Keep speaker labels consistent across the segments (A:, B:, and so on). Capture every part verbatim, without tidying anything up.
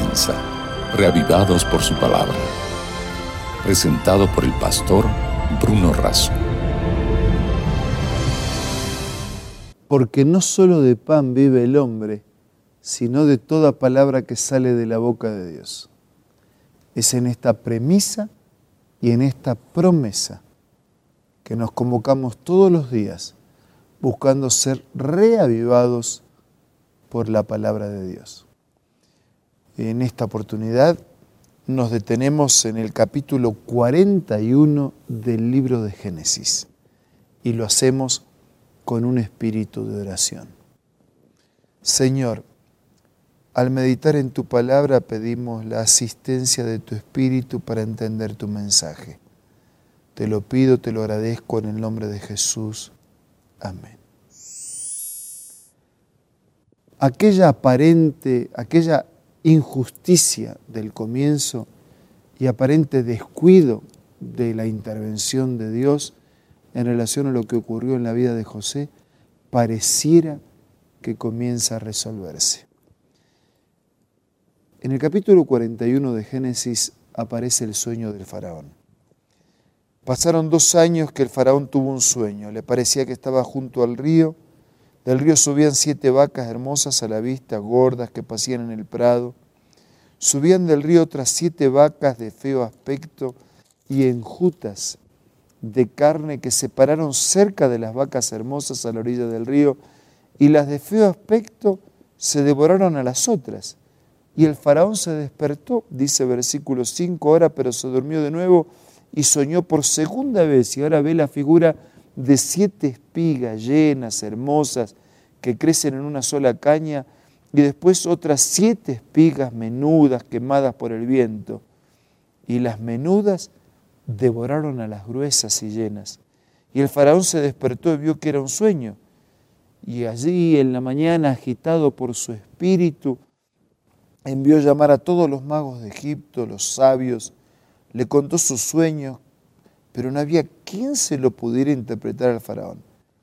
A: comienza, reavivados por su palabra. Presentado por el pastor Bruno Razo.
B: Porque no solo de pan vive el hombre, sino de toda palabra que sale de la boca de Dios. Es en esta premisa y en esta promesa que nos convocamos todos los días buscando ser reavivados por la palabra de Dios. En esta oportunidad nos detenemos en el capítulo cuarenta y uno del libro de Génesis y lo hacemos con un espíritu de oración. Señor, al meditar en tu palabra pedimos la asistencia de tu espíritu para entender tu mensaje. Te lo pido, te lo agradezco en el nombre de Jesús. Amén. Aquella aparente, aquella injusticia del comienzo y aparente descuido de la intervención de Dios en relación a lo que ocurrió en la vida de José, pareciera que comienza a resolverse. En el capítulo cuarenta y uno de Génesis aparece el sueño del faraón. Pasaron dos años que el faraón tuvo un sueño. Le parecía que estaba junto al río. Del río subían siete vacas hermosas a la vista, gordas, que pasían en el prado. Subían del río otras siete vacas de feo aspecto y enjutas de carne que se pararon cerca de las vacas hermosas a la orilla del río, y las de feo aspecto se devoraron a las otras. Y el faraón se despertó, dice versículo cinco, ahora, pero se durmió de nuevo y soñó por segunda vez, y ahora ve la figura de siete espigas llenas, hermosas, que crecen en una sola caña, y después otras siete espigas menudas, quemadas por el viento. Y las menudas devoraron a las gruesas y llenas. Y el faraón se despertó y vio que era un sueño. Y allí en la mañana, agitado por su espíritu, envió llamar a todos los magos de Egipto, los sabios, le contó sus sueños, pero no había quien se lo pudiera interpretar al faraón.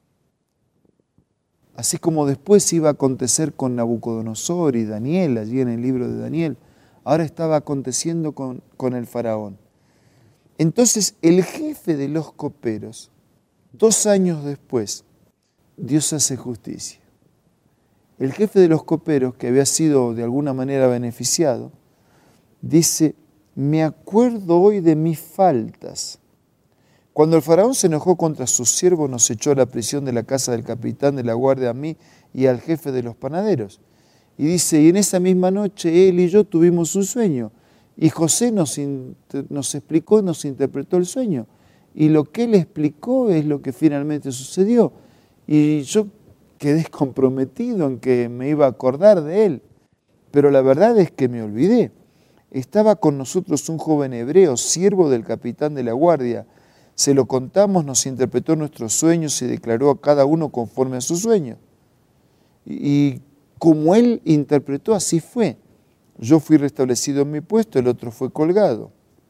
B: Así como después iba a acontecer con Nabucodonosor y Daniel, allí en el libro de Daniel, ahora estaba aconteciendo con, con el faraón. Entonces el jefe de los coperos, dos años después, Dios hace justicia. El jefe de los coperos, que había sido de alguna manera beneficiado, dice: me acuerdo hoy de mis faltas. Cuando el faraón se enojó contra sus siervos, nos echó a la prisión de la casa del capitán de la guardia, a mí y al jefe de los panaderos. Y dice, y en esa misma noche él y yo tuvimos un sueño, y José nos, nos explicó, nos interpretó el sueño, y lo que él explicó es lo que finalmente sucedió. Y yo quedé comprometido en que me iba a acordar de él, pero la verdad es que me olvidé. Estaba con nosotros un joven hebreo, siervo del capitán de la guardia. Se lo contamos, nos interpretó nuestros sueños y declaró a cada uno conforme a su sueño. Y como él interpretó, así fue. Yo fui restablecido en mi puesto, el otro fue colgado.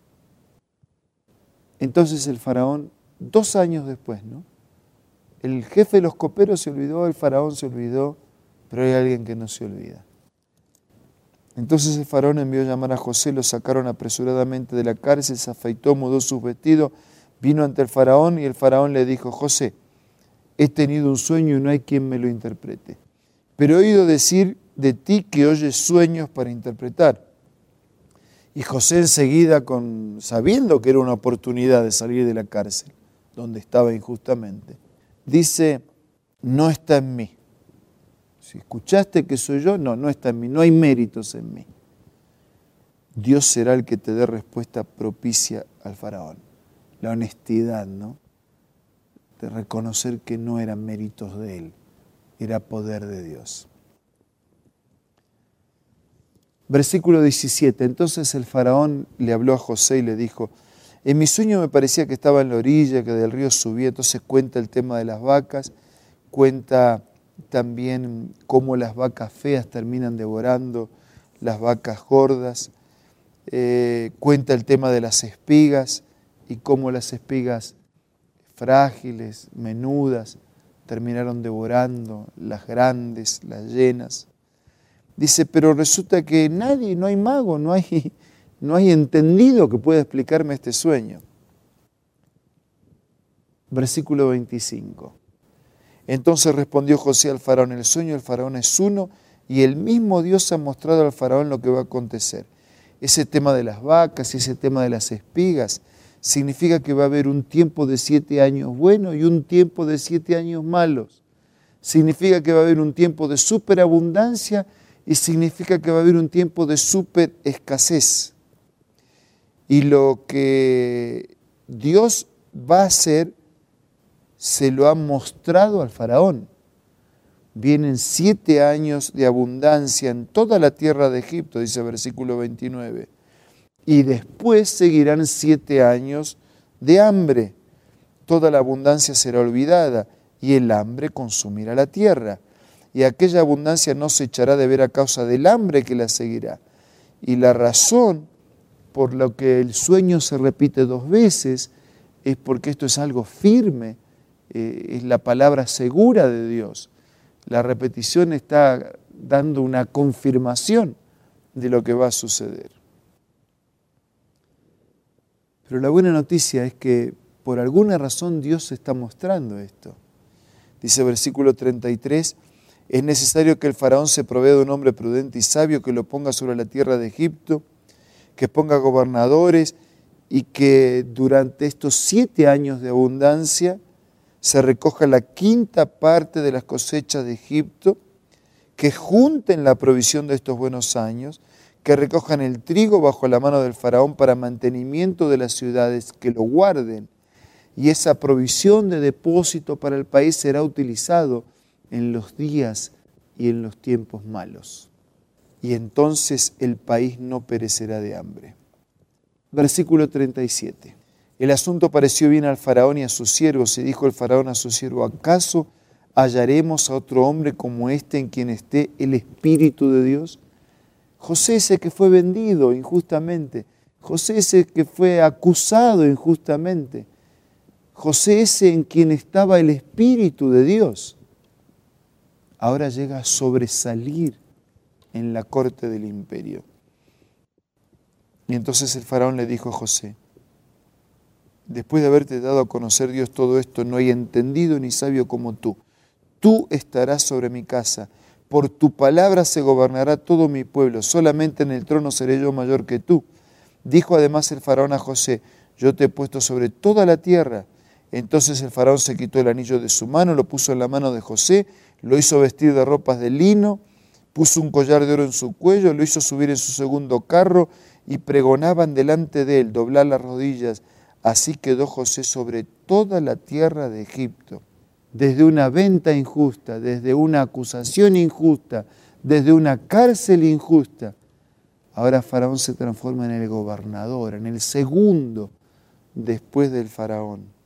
B: Entonces el faraón, dos años después, ¿no? El jefe de los coperos se olvidó, el faraón se olvidó, pero hay alguien que no se olvida. Entonces el faraón envió a llamar a José, lo sacaron apresuradamente de la cárcel, se afeitó, mudó sus vestidos, vino ante el faraón y el faraón le dijo, José, he tenido un sueño y no hay quien me lo interprete. Pero he oído decir de ti que oyes sueños para interpretar. Y José enseguida, con, sabiendo que era una oportunidad de salir de la cárcel, donde estaba injustamente, dice, no está en mí. Si escuchaste que soy yo, no, no está en mí, no hay méritos en mí. Dios será el que te dé respuesta propicia al faraón. La honestidad, ¿no? De reconocer que no eran méritos de él, era poder de Dios. Versículo diecisiete, entonces el faraón le habló a José y le dijo, en mi sueño me parecía que estaba en la orilla, que del río subía, entonces cuenta el tema de las vacas, cuenta también cómo las vacas feas terminan devorando las vacas gordas, eh, cuenta el tema de las espigas y cómo las espigas frágiles, menudas, terminaron devorando las grandes, las llenas. Dice, pero resulta que nadie, no hay mago, no hay, no hay entendido que pueda explicarme este sueño. Versículo veinticinco. Entonces respondió José al faraón, el sueño del faraón es uno y el mismo Dios ha mostrado al faraón lo que va a acontecer. Ese tema de las vacas y ese tema de las espigas significa que va a haber un tiempo de siete años buenos y un tiempo de siete años malos. Significa que va a haber un tiempo de superabundancia y significa que va a haber un tiempo de super escasez. Y lo que Dios va a hacer se lo ha mostrado al faraón. Vienen siete años de abundancia en toda la tierra de Egipto, dice el versículo veintinueve. Y después seguirán siete años de hambre. Toda la abundancia será olvidada y el hambre consumirá la tierra. Y aquella abundancia no se echará de ver a causa del hambre que la seguirá. Y la razón por la que el sueño se repite dos veces es porque esto es algo firme, eh, es la palabra segura de Dios. La repetición está dando una confirmación de lo que va a suceder. Pero la buena noticia es que por alguna razón Dios está mostrando esto. Dice versículo treinta y tres, es necesario que el faraón se provea de un hombre prudente y sabio que lo ponga sobre la tierra de Egipto, que ponga gobernadores y que durante estos siete años de abundancia se recoja la quinta parte de las cosechas de Egipto, que junten la provisión de estos buenos años, que recojan el trigo bajo la mano del faraón para mantenimiento de las ciudades, que lo guarden. Y esa provisión de depósito para el país será utilizado en los días y en los tiempos malos. Y entonces el país no perecerá de hambre. Versículo treinta y siete. El asunto pareció bien al faraón y a sus siervos, y dijo el faraón a su siervo, ¿acaso hallaremos a otro hombre como este en quien esté el Espíritu de Dios? José ese que fue vendido injustamente, José ese que fue acusado injustamente, José ese en quien estaba el Espíritu de Dios, ahora llega a sobresalir en la corte del imperio. Y entonces el faraón le dijo a José, después de haberte dado a conocer Dios todo esto, no hay entendido ni sabio como tú. Tú estarás sobre mi casa, por tu palabra se gobernará todo mi pueblo, solamente en el trono seré yo mayor que tú. Dijo además el faraón a José, yo te he puesto sobre toda la tierra. Entonces el faraón se quitó el anillo de su mano, lo puso en la mano de José, lo hizo vestir de ropas de lino, puso un collar de oro en su cuello, lo hizo subir en su segundo carro y pregonaban delante de él, doblar las rodillas. Así quedó José sobre toda la tierra de Egipto. Desde una venta injusta, desde una acusación injusta, desde una cárcel injusta, ahora Faraón se transforma en el gobernador, en el segundo después del faraón.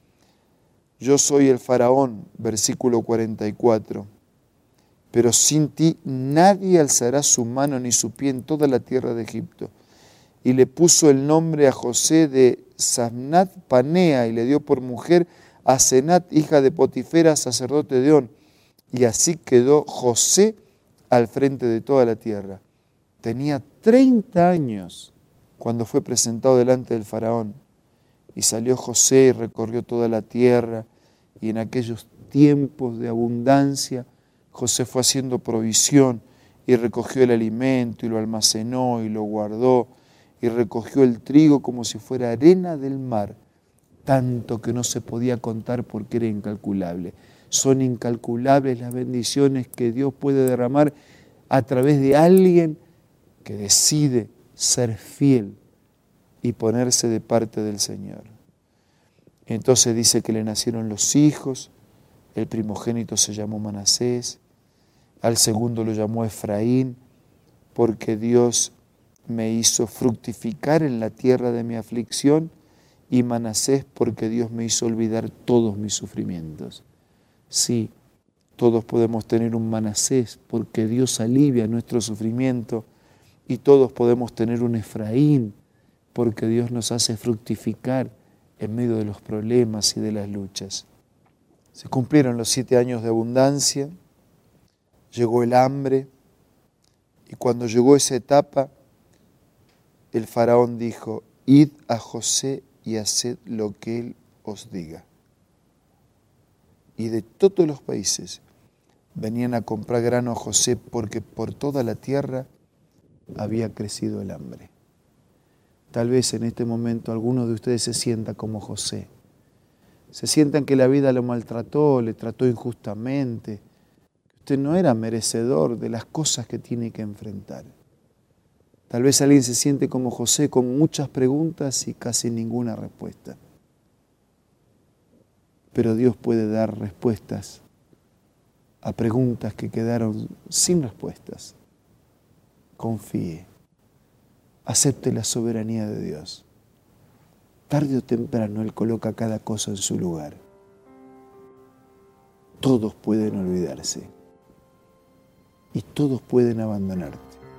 B: Yo soy el faraón, versículo cuarenta y cuatro, pero sin ti nadie alzará su mano ni su pie en toda la tierra de Egipto. Y le puso el nombre a José de Zamnat Panea y le dio por mujer a Senat, hija de Potifera, sacerdote de On. Y así quedó José al frente de toda la tierra. Tenía treinta años cuando fue presentado delante del faraón. Y salió José y recorrió toda la tierra. Y en aquellos tiempos de abundancia, José fue haciendo provisión y recogió el alimento y lo almacenó y lo guardó. Y recogió el trigo como si fuera arena del mar, tanto que no se podía contar porque era incalculable. Son incalculables las bendiciones que Dios puede derramar a través de alguien que decide ser fiel y ponerse de parte del Señor. Entonces dice que le nacieron los hijos, el primogénito se llamó Manasés, al segundo lo llamó Efraín, porque Dios me hizo fructificar en la tierra de mi aflicción, y Manasés porque Dios me hizo olvidar todos mis sufrimientos. Sí, todos podemos tener un Manasés porque Dios alivia nuestro sufrimiento, y todos podemos tener un Efraín porque Dios nos hace fructificar en medio de los problemas y de las luchas. Se cumplieron los siete años de abundancia, llegó el hambre, Y cuando llegó esa etapa, el faraón dijo, id a José y haced lo que él os diga. Y de todos los países venían a comprar grano a José porque por toda la tierra había crecido el hambre. Tal vez en este momento alguno de ustedes se sienta como José. Se sientan que la vida lo maltrató, le trató injustamente. Usted no era merecedor de las cosas que tiene que enfrentar. Tal vez alguien se siente como José con muchas preguntas y casi ninguna respuesta. Pero Dios puede dar respuestas a preguntas que quedaron sin respuestas. Confíe, acepte la soberanía de Dios. Tarde o temprano Él coloca cada cosa en su lugar. Todos pueden olvidarse y todos pueden abandonarte,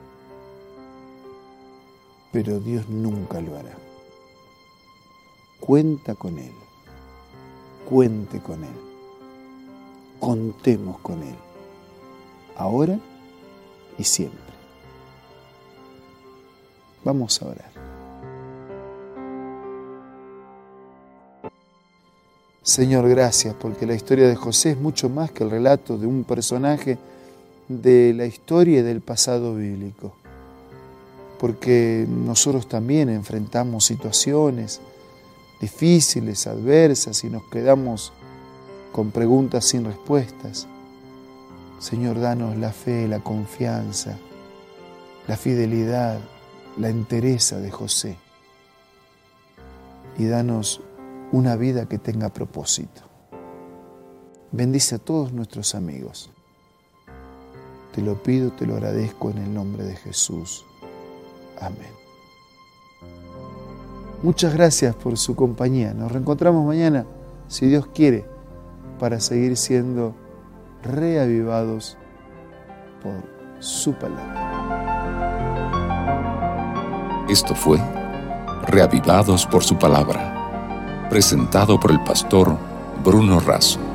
B: pero Dios nunca lo hará. Cuenta con Él, cuente con Él, contemos con Él, ahora y siempre. Vamos a orar. Señor, gracias, porque la historia de José es mucho más que el relato de un personaje de la historia y del pasado bíblico. Porque nosotros también enfrentamos situaciones difíciles, adversas, y nos quedamos con preguntas sin respuestas. Señor, danos la fe, la confianza, la fidelidad, la entereza de José. Y danos una vida que tenga propósito. Bendice a todos nuestros amigos. Te lo pido, te lo agradezco en el nombre de Jesús. Amén. Muchas gracias por su compañía. Nos reencontramos mañana, si Dios quiere, para seguir siendo reavivados por su palabra.
A: Esto fue Reavivados por su palabra, presentado por el pastor Bruno Razo.